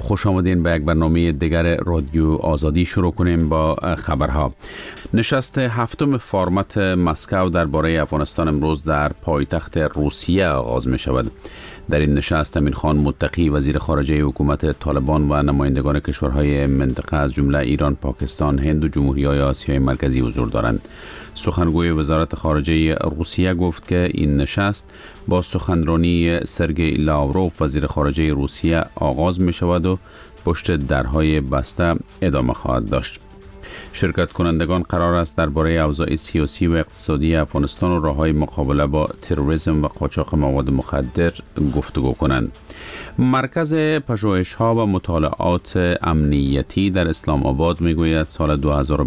خوش آمدین به یک برنامه دیگر رادیو آزادی. شروع کنیم با خبرها. نشست هفتم فرمت مسکو درباره افغانستان امروز در پایتخت روسیه آغاز می شود. در این نشست امین خان متقی وزیر خارجه حکومت طالبان و نمایندگان کشورهای منطقه از جمله ایران، پاکستان، هند و جمهوریهای آسیای مرکزی حضور دارند. سخنگوی وزارت خارجه روسیه گفت که این نشست با سخنرانی سرگئی لاوروف وزیر خارجه روسیه آغاز می شود و پشت درهای بسته ادامه خواهد داشت. شرکت کنندگان قرار است درباره اوضاع سیاسی و اقتصادی افغانستان و راه‌های مقابله با تروریسم و قاچاق مواد مخدر گفتگو کنند. مرکز پژوهش‌ها و مطالعات امنیتی در اسلام آباد میگوید سال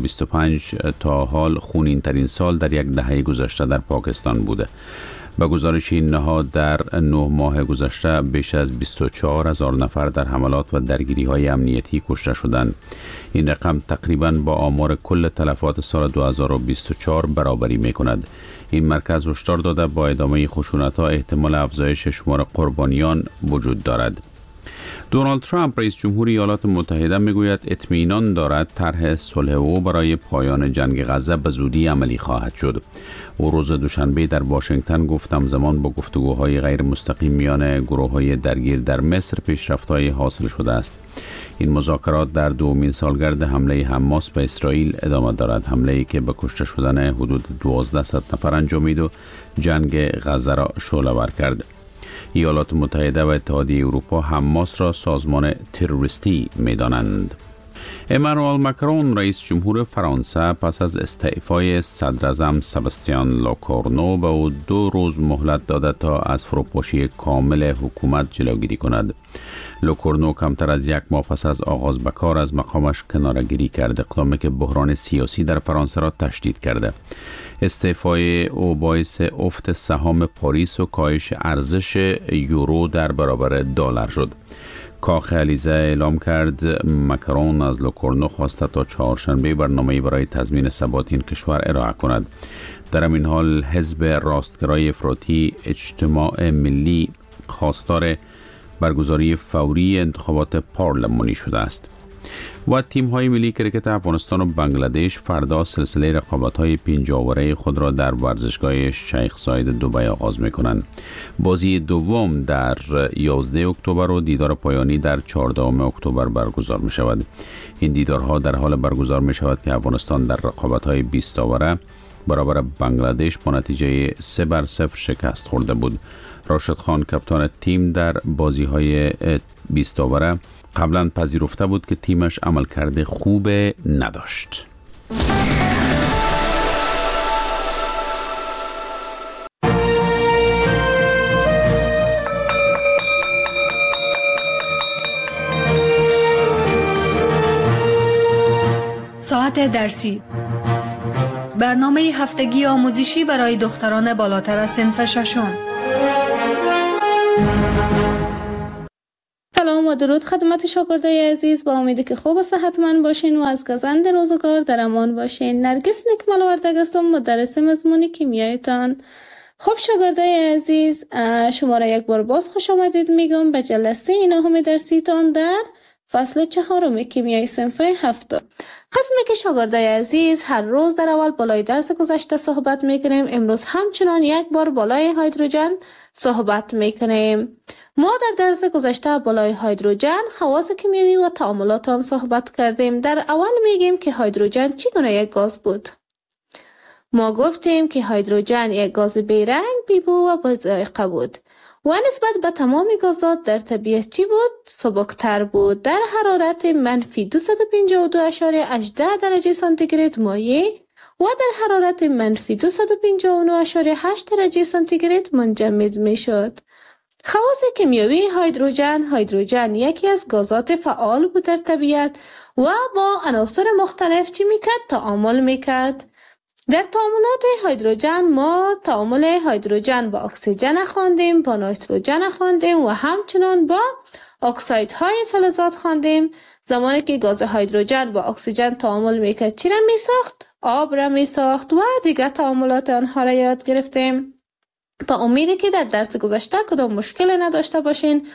2025 تا حال خونین‌ترین سال در یک دهه گذشته در پاکستان بوده. به گزارش این نهاد در 9 ماه گذشته بیش از 24,000 نفر در حملات و درگیری‌های امنیتی کشته شدند. این رقم تقریباً با آمار کل تلفات سال 2024 برابری می‌کند. این مرکز هشدار داده با ادامه خشونت‌ها احتمال افزایش شمار قربانیان وجود دارد. دونالد ترامپ رئیس جمهور ایالات متحده میگوید اطمینان دارد طرح صلح او برای پایان جنگ غزه به زودی عملی خواهد شد. او روز دوشنبه در واشنگتن گفت همزمان با گفتگوهای غیر مستقیم میان گروه‌های درگیر در مصر پیشرفت‌های حاصل شده است. این مذاکرات در دومین سالگرد حمله حماس به اسرائیل ادامه دارد، حمله‌ای که به کشته شدن حدود 1200 نفر انجامید و جنگ غزه را شعله‌ور کرد. ایالات متحده و اتحادیه اروپا حماس را سازمان تروریستی می‌دانند. امانوئل ماکرون رئیس جمهور فرانسه پس از استعفای صدر اعظم سباستیان لوکورنو به او 2 روز مهلت داده تا از فروپاشی کامل حکومت جلوگیری کند. لوکورنو کمتر از 1 ماه پس از آغاز به کار از مقامش کناره‌گیری کرد، اقدامی که بحران سیاسی در فرانسه را تشدید کرده. استعفای او باعث افت سهام پاریس و کاهش ارزش یورو در برابر دلار شد. کاخ الیزه اعلام کرد ماکرون از لوکورنو خواسته تا چهارشنبه برنامه‌ای برای تضمین ثبات این کشور ارائه کند. در این حال حزب راستگرای افراطی اجتماع ملی خواستار برگزاری فوری انتخابات پارلمانی شده است. و تیم‌های ملی کرکت افغانستان و بنگلادش فردا سلسله رقابت‌های 5 آوره خود را در ورزشگاه شیخ زاید دبی آغاز می‌کنند. بازی دوم در 11 اکتبر و دیدار پایانی در 14 اکتبر برگزار می‌شود. این دیدارها در حال برگزار می‌شود که افغانستان در رقابت‌های 20 آوره برابر بنگلادش با نتیجه 3-0 شکست خورده بود. راشد خان کاپیتان تیم در بازی‌های 20 آوره قبلا پذیرفته بود که تیمش عملکرد خوب نداشت. ساعت درسی، برنامه هفتگی آموزشی برای دختران بالاتر از صنف ششم. سلام و درود خدمت شاگردای عزیز، با امیدی که خوب و صحتمند باشین و از گزند روزگار در امان باشین. نرگس نکمل وردگ هستم، مدرس مضمون کیمیایتان. خب شاگردای عزیز، شما را یک بار باز خوش آمدید میگم به جلسه 9 درسیتان در فصل 4 کیمیای صنف 7. قسمی که شاگردای عزیز هر روز در اول بالای درس گذشته صحبت میکنیم، امروز همچنان یک بار بالای هیدروژن صحبت میکنیم. ما در درس گذشته بالای هیدروژن، خواص کیمیایی و تعاملات آن صحبت کردیم. در اول میگیم که هیدروژن چگونه یک گاز بود. ما گفتیم که هیدروژن یک گاز بیرنگ، بیبو و با ذائقه بود و نسبت به تمام گازات در طبیعت چی بود؟ سبکتر بود. در حرارت منفی 252.18 درجه سانتیگراد مایع و در حرارت منفی 259.8 درجه سانتیگراد منجمد می شد. خواص کیمیایی هیدروژن یکی از گازات فعال بود در طبیعت و با عناصر مختلف چی میکرد؟ تعامل میکرد. در تعاملات هیدروژن ما تعامل هیدروژن با اکسیژن خواندیم، با نیتروژن خواندیم و همچنان با اکسایدهای فلزات خواندیم. زمانی که گاز هیدروژن با اکسیژن تعامل میکرد چی را میساخت؟ آب را میساخت و دیگر تعاملات آنها را یاد گرفتیم. با امیدی که در درس گذشته کدام مشکل نداشته باشین.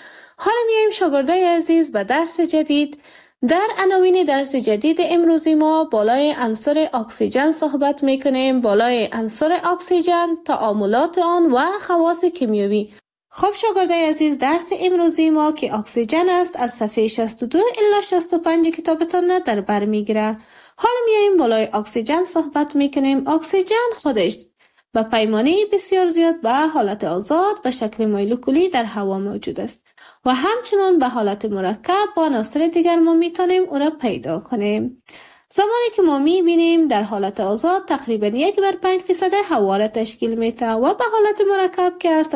حالا میایم شاگردای عزیز به درس جدید. در عناوین درس جدید امروزی ما بالای عنصر اکسیژن صحبت میکنیم. بالای عنصر اکسیژن، تعاملات آن و خواص کیمیایی. خب شاگردای عزیز، درس امروزی ما که اکسیژن است از صفحه 62 الی 65 کتابتان در بر میگیره. حالا میایم بالای اکسیژن صحبت میکنیم. اکسیژن خودش به پیمانه بسیار زیاد به حالت آزاد به شکل مولکولی در هوا موجود است و همچنان به حالت مرکب با عناصر دیگر ما میتونیم اون را پیدا کنیم. زمانی که ما میبینیم در حالت آزاد تقریبا 1/5% هوا را تشکیل میده و به حالت مرکب که از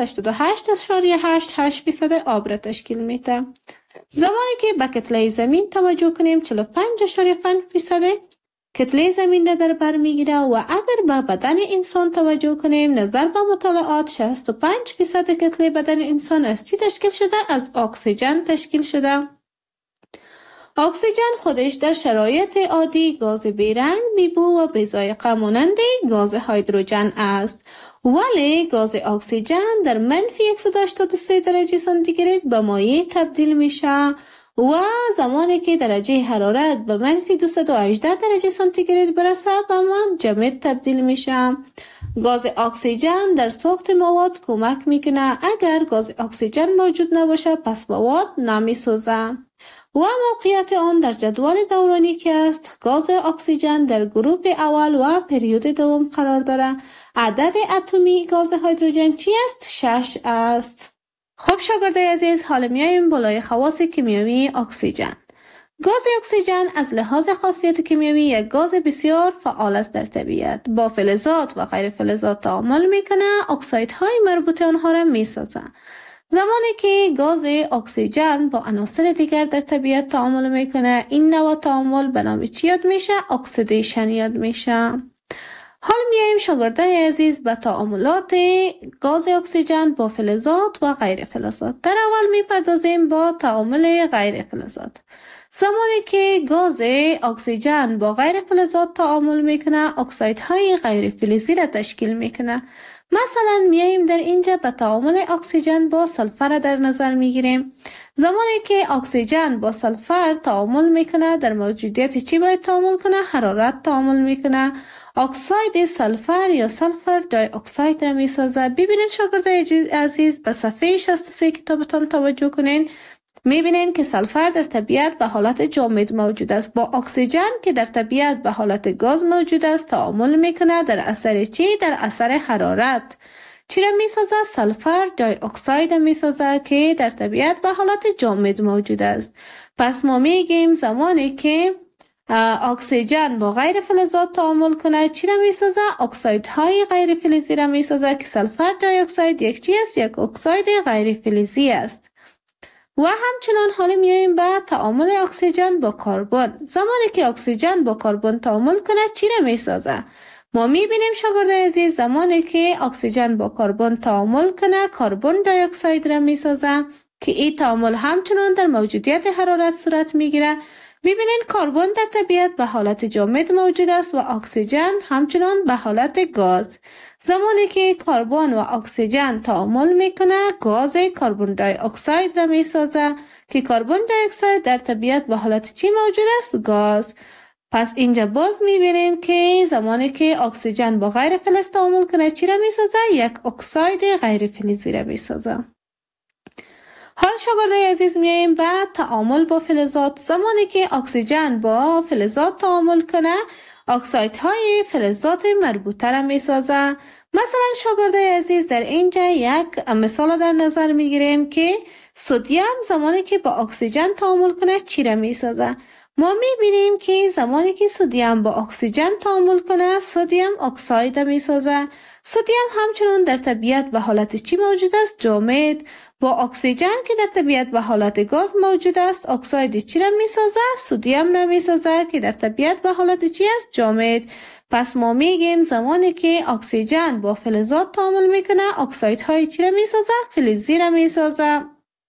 88.88% آب را تشکیل میده. زمانی که به کتله زمین توجه کنیم 45.5% کتله زمین را در بر میگیره و اگر به بدن انسان توجه کنیم نظر به مطالعات 65% کتله بدن انسان از چی تشکیل شده؟ از اکسیژن تشکیل شده. اکسیژن خودش در شرایط عادی گاز بیرنگ، بیبو و بی‌ذائقه مانند گاز هیدروژن است، ولی گاز اکسیژن در -183 درجه سانتیگراد به مایع تبدیل میشه و زمانی که درجه حرارت به -218 درجه سانتیگراد برسه به جمد تبدیل میشه. گاز اکسیژن در ساخت مواد کمک میکنه. اگر گاز اکسیژن موجود نباشه پس مواد نمیسوزه. و موقعیت آن در جدول دورانی که است، گاز اکسیژن در گروه اول و پریود دوم قرار داره. عدد اتمی گاز هیدروژن چی است؟ 6 است. خب شاگردای عزیز، حالا میایم بالای خواص کیمیایی اکسیژن. گاز اکسیژن از لحاظ خاصیت کیمیایی یک گاز بسیار فعال است در طبیعت. با فلزات و غیر فلزات تعامل میکنه، اکسایدهای مربوط آنها را میسازه. زمانی که گاز اکسیژن با عناصر دیگر در طبیعت تعامل میکنه، این نوع تعامل به نام چی یاد میشه؟ اکسیدیشن یاد میشه. حالا میایم شاگردای عزیز به تعاملات گاز اکسیژن با فلزات و غیر فلزات. در اول میپردازیم با تعامل غیر فلزات. زمانی که گاز اکسیژن با غیر فلزات تعامل میکنه، اکسایدهای غیر فلزی را تشکیل میکنه. مثلا میایم در اینجا به تعامل اکسیژن با سلفر در نظر میگیریم. زمانی که اکسیژن با سلفر تعامل میکنه، در موجودیت چی باید تعامل کنه؟ حرارت تعامل میکنه. اکساید سلفر یا سلفر دای اکساید را میسازه. ببینید شاگردای عزیز، به صفحه 63 کتابتان توجه کنین. میبینین که سلفر در طبیعت به حالت جامد موجود است. با اکسیژن که در طبیعت به حالت گاز موجود است تعامل میکنه. در اثر چی؟ در اثر حرارت. چی را میسازه؟ سلفر دای اکساید میسازه که در طبیعت به حالت جامد موجود است. پس ما میگیم زمانی که اکسیژن با غیر فلزات تعامل کنه چی را میسازه؟ اکسایدهای غیر فلزی را میسازه که سلفر دای اکساید یک چی است؟ یک اکساید غیر فلزی است. و همچنان حالا میایم به تعامل اکسیژن با کربن. زمانی که اکسیژن با کربن تعامل کنه چی را میسازه؟ ما میبینیم شاگردای عزیز، زمانی که اکسیژن با کربن تعامل کنه کربن دی اکساید را میسازه که این تعامل همچنان در موجودیت حرارت صورت میگیره. ببینید کربن در طبیعت به حالت جامد موجود است و اکسیژن همچنان به حالت گاز. زمانی که کربن و اکسیژن تعامل میکنه گاز کربن دی اکساید را میسازه که کربن دی اکساید در طبیعت به حالت چی موجود است؟ گاز. پس اینجا باز میبینیم که زمانی که اکسیژن با غیر فلز تعامل کنه چی را میسازه؟ یک اکساید غیر فلزی را میسازه. حال شاگردای عزیز میایم به تعامل با فلزات. زمانی که اکسیژن با فلزات تعامل کنه اکسایدهای فلزات مربوطه را میسازه. مثلا شاگردای عزیز در اینجا یک مثال در نظر میگیریم که سدیم زمانی که با اکسیژن تعامل کنه چی را میسازه؟ ما میبینیم که زمانی که سدیم با اکسیژن تعامل کنه سدیم اکساید میسازه. سدیم همچنان در طبیعت به حالت چی موجود است؟ جامد. با اکسیژن که در طبیعت به حالت گاز موجود است اکساید چی را میسازه؟ سدیم را میسازه که در طبیعت به حالت چی است؟ جامد. پس ما میگیم زمانی که اکسیژن با فلزات تعامل میکنه اکسایدهای چی را میسازه؟ فلزی را میسازه.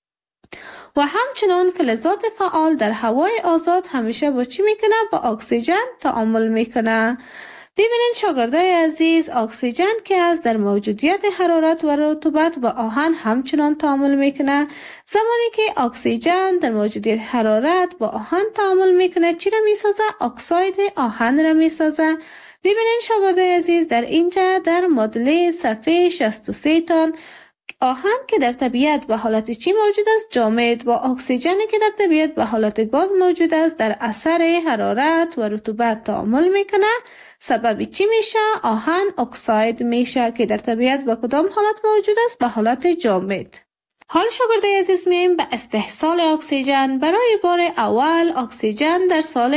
و همچنان فلزات فعال در هوای آزاد همیشه با چی میکنه؟ با اکسیژن تعامل میکنه. ببینید شاگردای عزیز، اکسیژن که از در موجودیت حرارت و رطوبت با آهن همچنان تعامل میکنه. زمانی که اکسیژن در موجودیت حرارت با آهن تعامل میکنه چی را میسازه؟ اکساید آهن را میسازه. ببینید شاگردای عزیز، در اینجا در معادله صفحه 63 تان آهن که در طبیعت به حالت چی موجود است؟ جامد. با اکسیژنی که در طبیعت به حالت گاز موجود است در اثر حرارت و رطوبت تعامل میکنه. سبب چی میشه؟ آهن اکساید میشه که در طبیعت به کدام حالت موجود است؟ به حالت جامد. حال شاگردای عزیز میایم به استحصال اکسیژن. برای بار اول اکسیژن در سال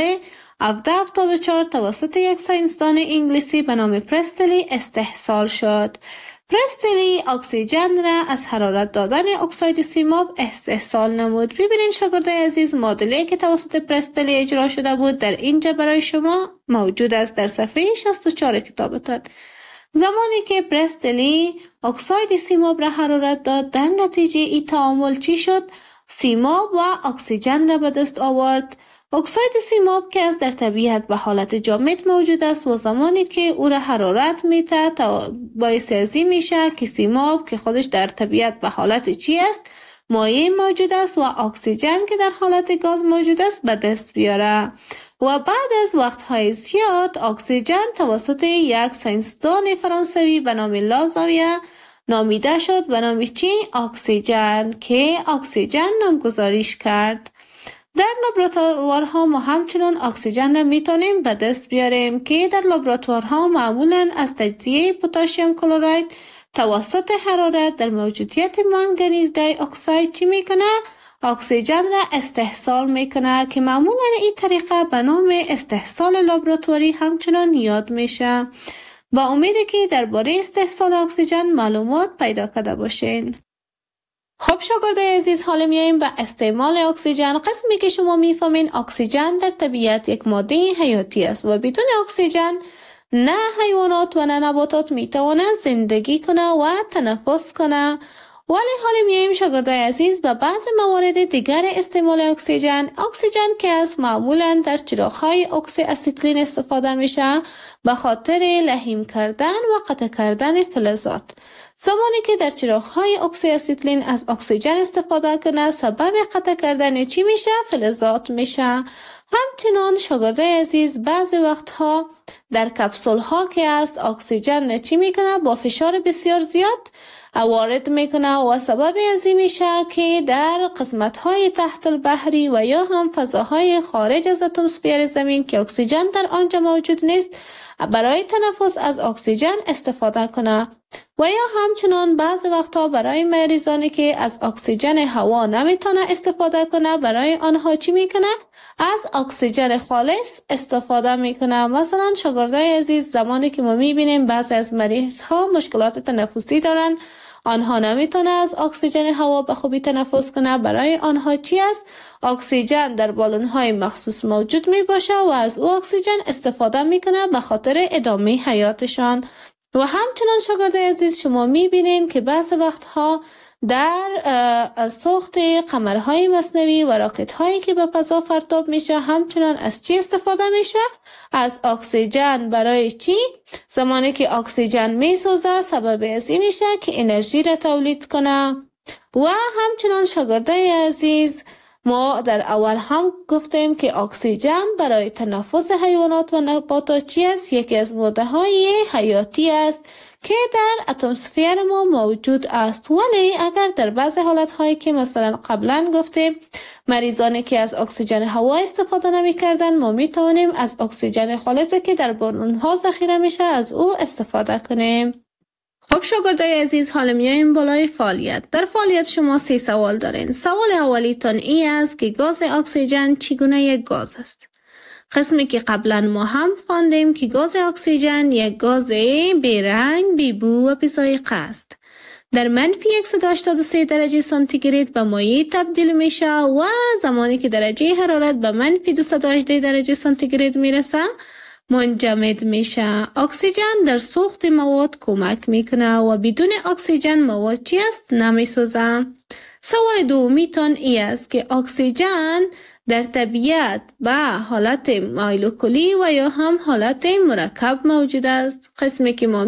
1774 توسط یک ساینسدان انگلیسی به نام پرستلی استحصال شد. پرستلی اکسیژن را از حرارت دادن اکساید سیماب استحصال نمود. ببینید شاگردای عزیز، معادله که توسط پرستلی اجرا شده بود در اینجا برای شما موجود است در صفحه 64 کتابتان. زمانی که پرستلی اکساید سیماب را حرارت داد، در نتیجه این تعامل چی شد؟ سیماب و اکسیژن را به دست آورد. اکساید سیماب که از در طبیعت به حالت جامد موجود است و زمانی که او را حرارت میده باعث ازی میشه که سیماب که خودش در طبیعت به حالت چی است؟ مایع موجود است و اکسیژن که در حالت گاز موجود است به دست بیاره. و بعد از وقتهای زیاد اکسیژن توسط یک ساینسدان فرانسوی به نام لازاویه نامیده شد به نام چی؟ اکسیژن، که اکسیژن نامگذاریش کرد. در لابراتوارها ما همچنان اکسیژن را میتونیم به دست بیاریم که در لابراتوارها معمولا از تجزیه پتاسیم کلراید توسط حرارت در موجودیت منگنیز دی اکساید چی میکنه؟ اکسیژن را استحصال میکنه که معمولا این طریقه به نام استحصال لابراتواری همچنان یاد میشه. با امیدی که درباره استحصال اکسیژن معلومات پیدا کرده باشین. خب شاگردای عزیز، حالا میایم به استعمال اکسیژن. قسمی که شما میفهمین اکسیژن در طبیعت یک ماده حیاتی است و بدون اکسیژن نه حیوانات و نه نباتات میتوانند زندگی کنه و تنفس کنه. ولی حالا میایم شاگردای عزیز به بعض موارد دیگر استعمال اکسیژن. اکسیژن که از معمولا در چراغ‌های اکسی اسیتیلین استفاده میشه به خاطر لحیم کردن و قطع کردن فلزات. زمانی که در چراغ‌های اکسی اسیتیلین از اکسیژن استفاده کنه سبب قطع کردن چی میشه؟ فلزات میشه. همچنان شاگردای عزیز بعضی وقتها در کپسول ها که است اکسیژن چی میکنه؟ با فشار بسیار زیاد وارد میکنه و سبب ازی میشه که در قسمت های تحت البحری و یا هم فضاهای خارج از اتمسفر زمین که اکسیژن در آنجا موجود نیست برای تنفس از اکسیژن استفاده کنه. و یا همچنان بعض وقتا برای مریضانی که از اکسیژن هوا نمیتونه استفاده کنه برای آنها چی میکنه؟ از اکسیژن خالص استفاده میکنه. مثلا شاگردای عزیز، زمانی که ما میبینیم بعضی از مریض ها مشکلات تنفسی دارن، آنها نمیتونه از اکسیژن هوا به خوبی تنفس کنه، برای آنها چی است؟ اکسیژن در بالون های مخصوص موجود می باشه و از او اکسیژن استفاده میکنه به خاطر ادامه حیاتشان. و همچنان شاگردای عزیز شما میبینین که بعض وقتها در ساخت قمرهای مصنوعی و راکت هایی که به فضا پرتاب میشه همچنان از چی استفاده میشه؟ از اکسیژن. برای چی؟ زمانی که اکسیژن میسوزه سبب از این میشه که انرژی را تولید کنه. و همچنان شاگردای عزیز ما در اول هم گفتیم که اکسیژن برای تنفس حیوانات و نباتات چی است؟ یکی از ماده های حیاتی است که در اتمسفر ما موجود است. ولی اگر در بعض حالت هایی که مثلا قبلا گفتیم مریضانی که از اکسیژن هوا استفاده نمی کردن ما می توانیم از اکسیژن خالصی که در بالون ها ذخیره میشه از او استفاده کنیم. خب شاگردای عزیز، حالا میایم بالای فعالیت. در فعالیت شما 3 سوال دارین. سوال اولیتون این است که گاز اکسیژن چگونه یک گاز است؟ قسمی که قبلا ما هم خواندیم که گاز اکسیژن یک گاز بیرنگ، بیبو و بی‌ذائقه است. در منفی 183 درجه سانتیگراد به مایع تبدیل میشه و زمانی که درجه حرارت به منفی 218 درجه سانتیگراد میرسه منجمد میشه. اکسیژن در سوخت مواد کمک میکنه و بدون اکسیژن مواد چی است؟ نمیسوزه. سوال دومیتون ای است که اکسیژن در طبیعت به حالت مایل و کلی و یا هم حالت مرکب موجود است. قسمی که ما